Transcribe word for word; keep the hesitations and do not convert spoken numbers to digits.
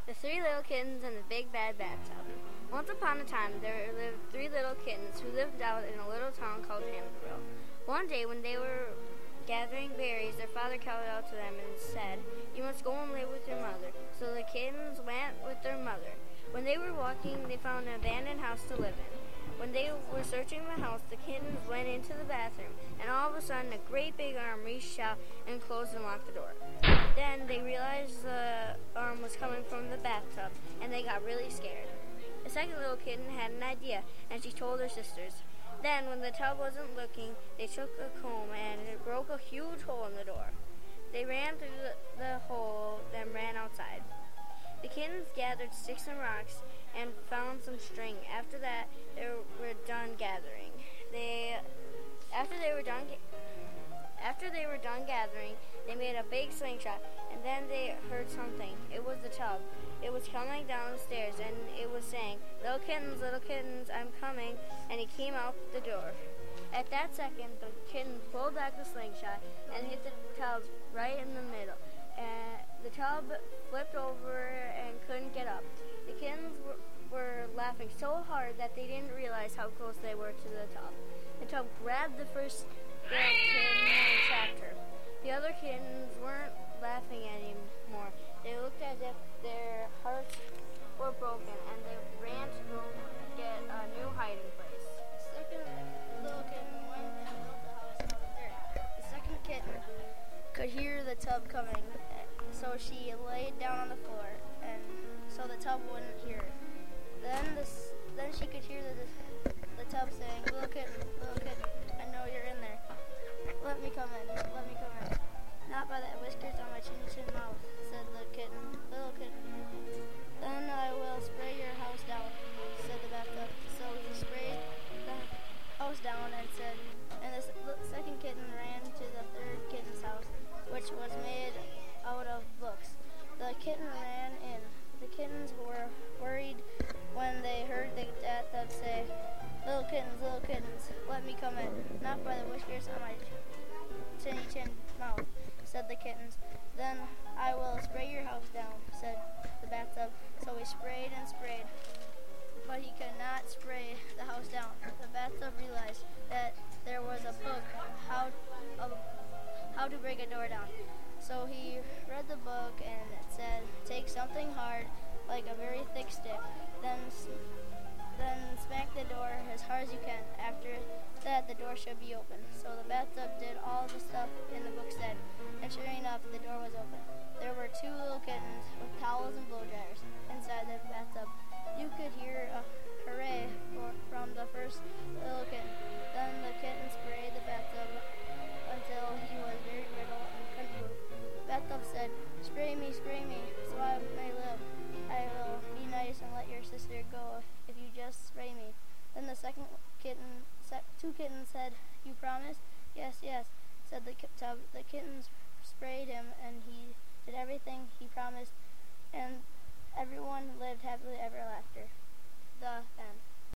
The Three Little Kittens and the Big Bad Bathtub. Once upon a time, there lived three little kittens who lived out in a little town called Hammerville. One day, when they were gathering berries, their father called out to them and said, "You must go and live with your mother." So the kittens went with their mother. When they were walking, they found an abandoned house to live in. When they were searching the house, the kittens went into the bathroom, and all of a sudden, a great big arm reached out and closed and locked the door. Then they realized the arm was coming from the bathtub, and they got really scared. The second little kitten had an idea, and she told her sisters. Then, when the tub wasn't looking, they took a comb and it broke a huge hole in the door. They ran through the, the hole, then ran outside. The kittens gathered sticks and rocks and found some string. After that, they were done gathering. They, after they were done, after they were done gathering, they made a big slingshot, and then they heard something. It was the tub. It was coming down the stairs, and it was saying, "Little kittens, little kittens, I'm coming," and it came out the door. At that second, the kitten pulled back the slingshot and hit the tub right in the middle. And the tub flipped over and couldn't get up. The kittens were, were laughing so hard that they didn't realize how close they were to the tub. The tub grabbed the first little kitten and trapped her. The other kittens weren't laughing anymore. They looked as if their hearts were broken, and they ran to go get a new hiding place. The second little kitten went and built the house out of dirt. The second kitten could hear the tub coming, so she laid down on the floor, and so the tub wouldn't hear her. Then this, then she could hear the, the tub saying, "Little kitten, little kitten, I know you're in there. Let me come in, let me come in." "Not by the whiskers on my chinny chin mouth," said the kitten, "little kitten." "Then I will spray your house down," said the bathtub. So he sprayed the house down and said, and the second kitten ran to the third kitten's house, which was made out of books. The kitten ran in. The kittens were worried when they heard the bathtub say, "Little kittens, little kittens, let me come in. Not by the whiskers on my chinny chin mouth," said the kittens. "Then I will spray your house down," said the bathtub. So he sprayed and sprayed, but he could not spray the house down. The bathtub realized that there was a book, how, of, how to break a door down. So he read the book, and it said, "Take something hard, like a very thick stick, then then smack the door as hard as you can. After that, the door should be open." So the bathtub did all the stuff in the book said, and sure enough, the door was open. There were two little kittens with towels and blow dryers inside the bathtub. You could hear a hooray for, from the first little kitten. Then the kitten sprayed the bathtub until he was very brittle and couldn't move. The bathtub said, "Spray me, spray me, so I may live. I will be nice and let your sister go if you just spray me." Then the second kitten, se- two kittens said, "You promise?" "Yes, yes," said the tub. The kittens sprayed him, and he did everything he promised, and everyone lived happily ever after. The end.